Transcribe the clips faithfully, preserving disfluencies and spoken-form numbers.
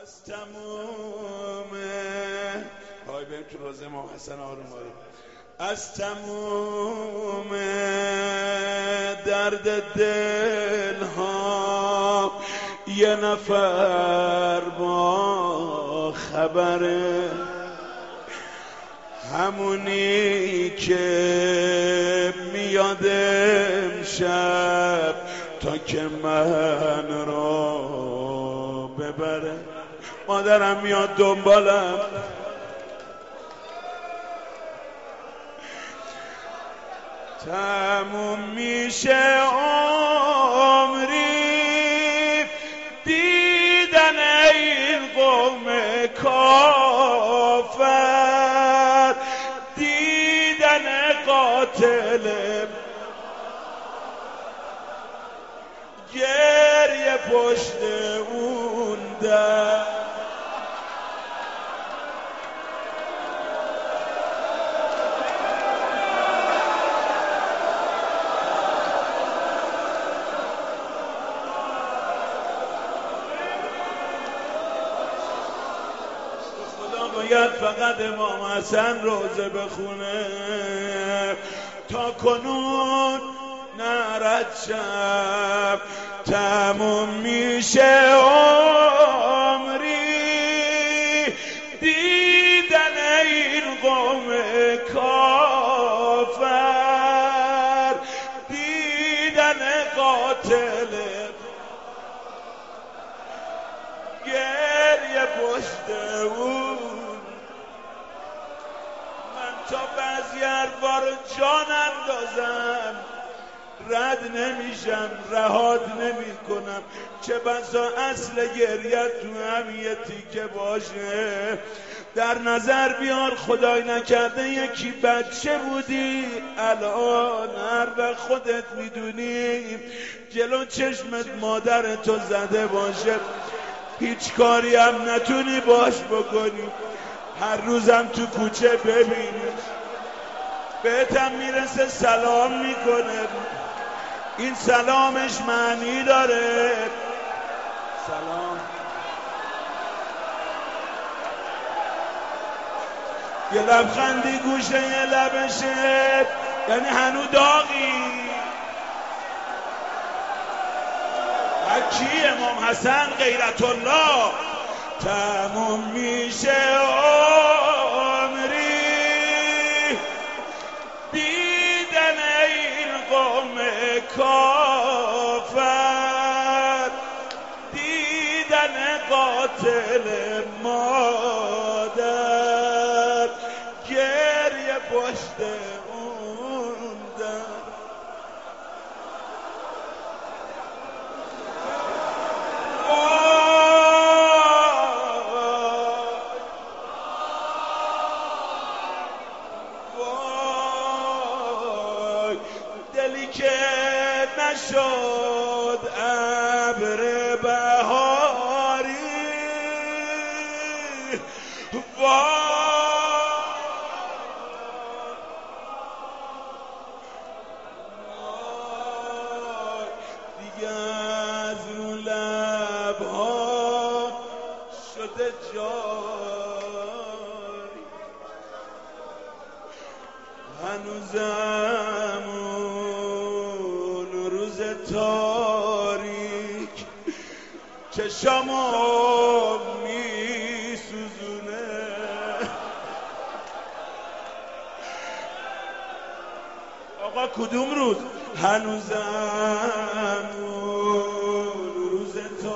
از تموم های بریم تو روزه امام حسن آروم آروم از تموم درد دل ها یه نفر با خبره، همونی که میاد امشب تا که من رو ببره. مادرم میاد دنبالم، تموم میشه عمری دیدن این قوم کافر، دیدن قاتل گریه پشت اون در. باید فقط امام حسن روزه بخونه تا کنون نرد شب، تموم میشه عمری دیدن این قوم کافر، دیدن قاتل گریه پشت اون. تا بعضی حرفا رو جان اندازم رد نمیشم، رهاد نمی کنم، چه بسا اصل گریت تو هم یه تیکه باشه. در نظر بیار خدای نکرده یکی بچه بودی الان هر وقت خودت میدونی جلو چشمت مادر تو زده باشه، هیچ کاری هم نتونی باش بکنی، هر روزم تو کوچه ببینی بهتم میرسه سلام میکنه، این سلامش معنی داره. سلام یه لبخندی گوشه یه لبشه، یعنی هنو داغی. کی؟ امام حسن غیرت الله. تموم میشه عمری دیدن این قوم کافر، دیدن قاتل مادر گریه پشت اون در. دلی که نشد ابر بهاری، وای دیگه از اون لبها شده جاری، هنوزم اون روز تاریک چشامو میسوزونه. آقا کدوم روز؟ هنوزم اون روز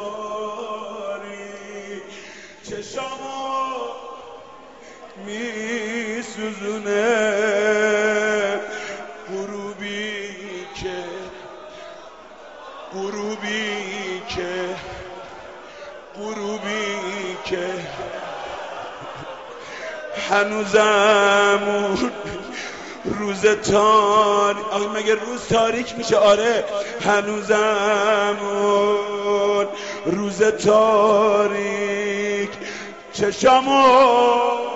تاریک چشامو میسوزونه. غروبی که غروبی که غروبی که هنوزم اون روز تاریک. آقا مگه روز تاریک میشه؟ آره هنوزم اون روز تاریک چشامو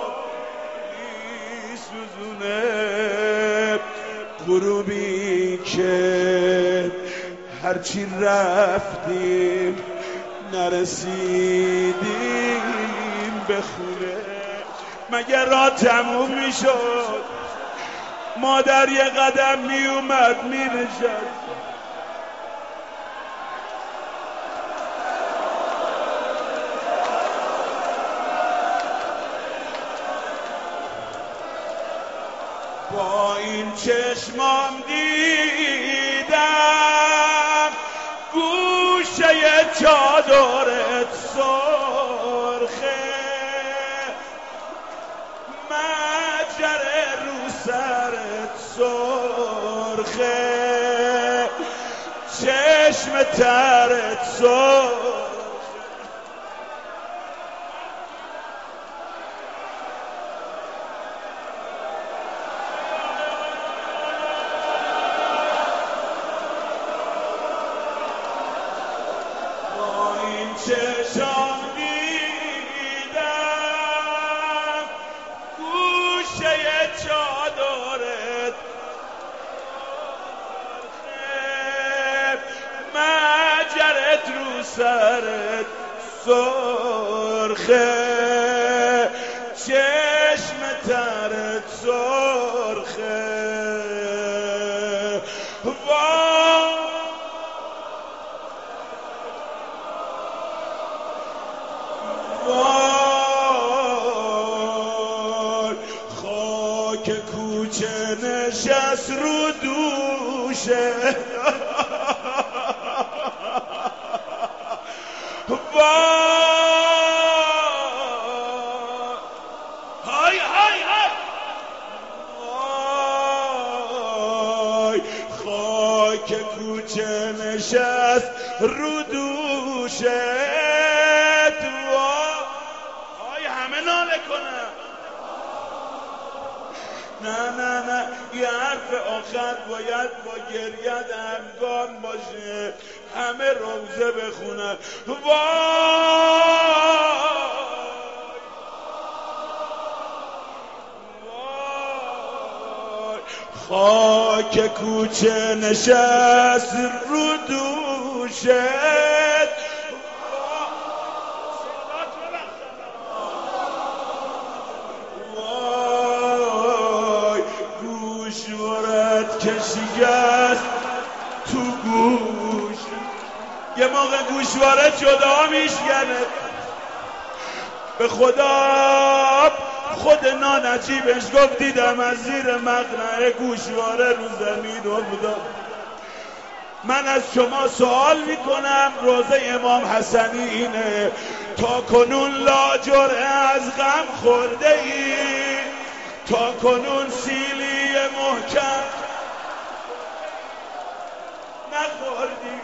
میسوزونه. غروبی که هرچی رفتیم نرسیدیم بخونه مگه را تموم میشد؟ مادر یه قدم میومد مینشست. با این چشمام دیدم گوشه چادرت سرخه، مجره رو سرت سرخه، چشم ترت سرخه. چشم دیدم گوشه چادرت مجرت رو سرت سرخه، چشم ترت سرخه. خاک کوچه نشست رو دوشه، های های های خاک کوچه نشست رو دوشه. نه نه نه یه حرف آخر باید با گریت همگام باشه، همه روزه بخونن. وای خاک کوچه نشست رو دوشت، که شکست تو گوش. یه موقع گوشواره جدا میشکنه. به خدا خود نانجیبش گفت دیدم از زیر مقنعه گوشواره رو زمین افتاد. من از شما سوال میکنم، روزه امام حسنی اینه، تا کنون لاجرعه از غم خورده ای؟ تا کنون سیلی محکم نخوردی؟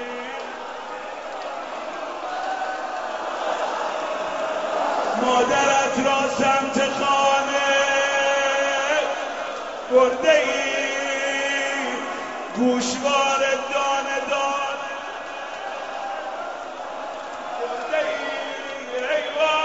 مادرت را سمت خانه برده ای؟ گوشوار دانه دانه برده ای؟ ای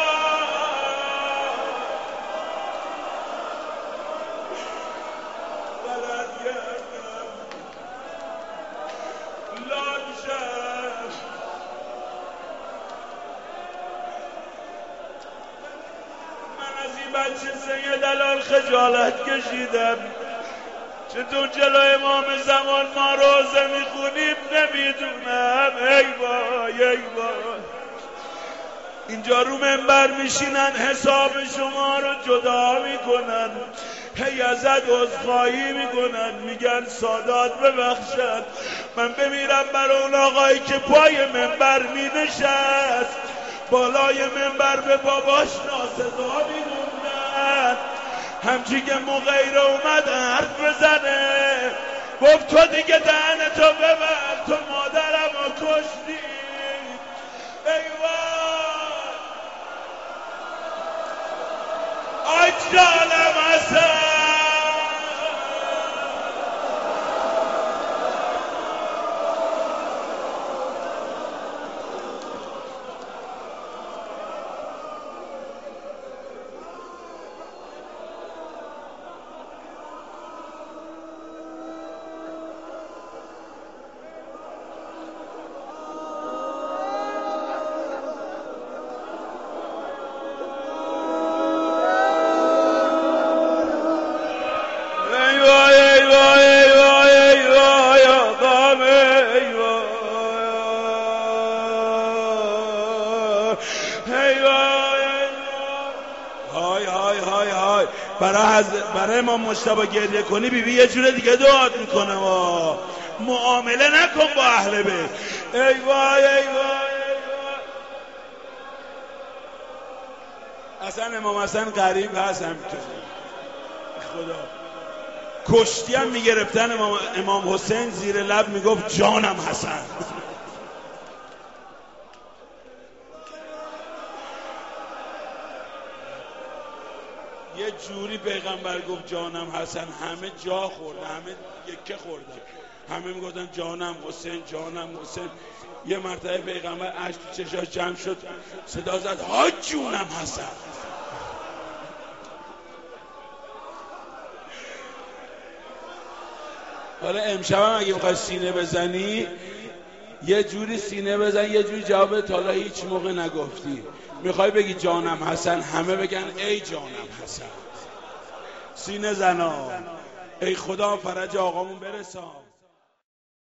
بچه سید دلال خجالت کشیدم. چطور جلو امام زمان ما روزه میخونیم نمیدونم. ای وای ای وای. اینجا رو منبر میشینن حساب شما رو جدا میکنن، هی ازت عذرخواهی میکنن، میگن سادات ببخشد. من بمیرم برای اون آقایی که پای منبر مینشست، بالای منبر به باباش ناسزا میدوندن، همچی که مغیره اومد حرف بزنه گفت تو دیگه دهنتو ببر، تو مادرم رو کشتی. ای وای آی جانم حسن. هی وای های های های های برای, برای ما مجتبی گریه کنی بیبی بی یه جور دیگه دعات میکنه و معامله نکن با اهل بیت. ای وای ای وای ای وای. اصلا امام حسن غریب هست همینطور خدا. کشتی هم میگرفتن امام, امام حسین زیر لب میگفت جانم حسن. یه جوری پیغمبر گفت جانم حسن همه جا خورده، همه یکه خورده، همه میگفتن جانم حسین جانم حسین. یه مرتبه پیغمبر اشک تو چشاش جمع شد صدا زد ها جونم حسن. حالا امشب هم اگه میخوای سینه بزنی یه جوری سینه بزن یه جوری جواب تا حالا هیچ موقع نگفتی. میخوای بگی جانم حسن همه بگن ای جانم حسن. سینه زنا ای خدا فرج آقامون برسان.